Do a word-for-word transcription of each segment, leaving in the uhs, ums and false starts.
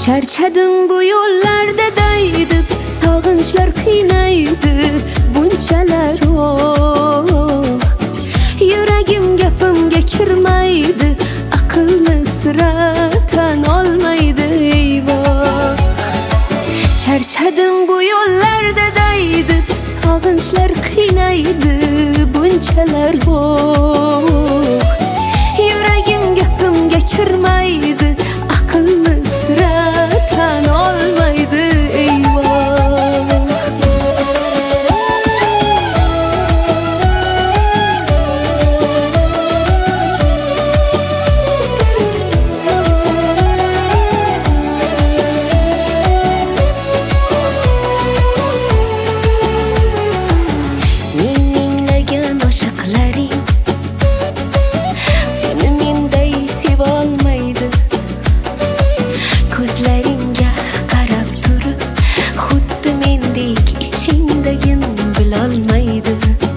Charchadim bu yo'llarda daydib, sog'inchlar qiynaydi bunchalar oh. Yuragim gapimga kirmaydi, aqlni sira tan olmaydi eyvoh. Charchadim bu yo'llarda daydib, sog'inchlar qiynaydi bunchalar oh. Yuragim gapimga kirmaydi, aqlni sira tan olmaydi eyvoh. Minglagan oshiqlaring seni menday sevolmaydi. Ko'zlaringga qarab turib, xuddi mendek ichingdagin bilolmaydi.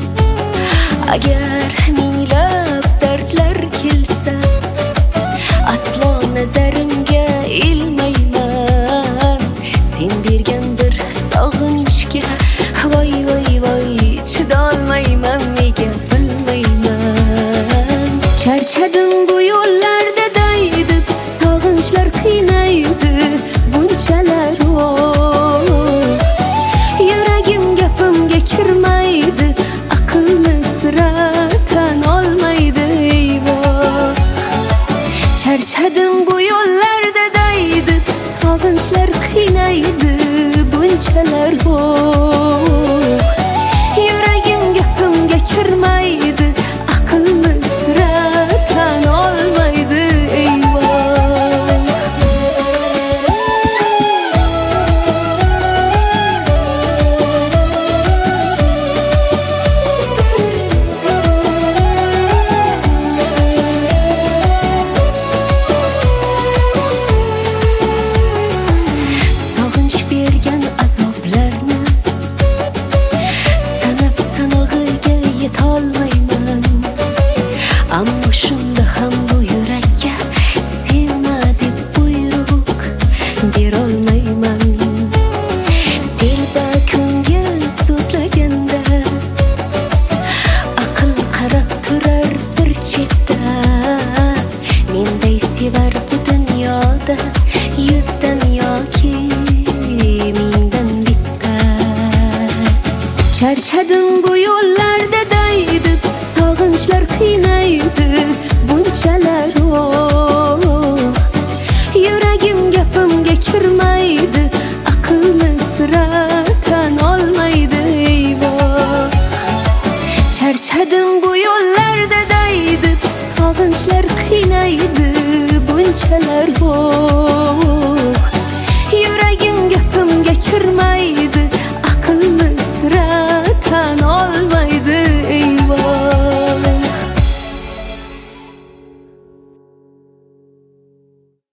Agar minglab dardlar kelsa, aslo nazarimga ilmayman. Sen bergan bir sog'inchga voy voy voy chidolmayman, nega bilmayman. Charchadim bu yo'llarda daydib, sog'inchlar qiynaydi bunchalar oh. Yuragim gapimga kirmaydi, aqlni sira tan olmaydi eyvoh. Charchadim bu yo'llarda daydib, sog'inchlar qiynaydi bunchalar oh. Yuragim gapimga kirmaydi, aqlni sira tan olmaydi eyvoh. Sog'inch bergan azoblarni sanab sanog'iga yetolmayman. Ammo shunda ham bu yurakka sevma deb buyruq berolmayman. Dilba ko'ngil so'zlaganda, aql qarab turar bir chetda. Menday sevar bu dunyoda yuzdan yoki mingdan bitta. Charchadim bu yo'llarda daydib, sog'inchlar qiynaydi bunchalar oh. Yuragim gapimga kirmaydi, aqlni sira tan olmaydi eyvoh. Charchadim bu yo'llarda daydib, sog'inchlar qiynaydi bunchalar oh.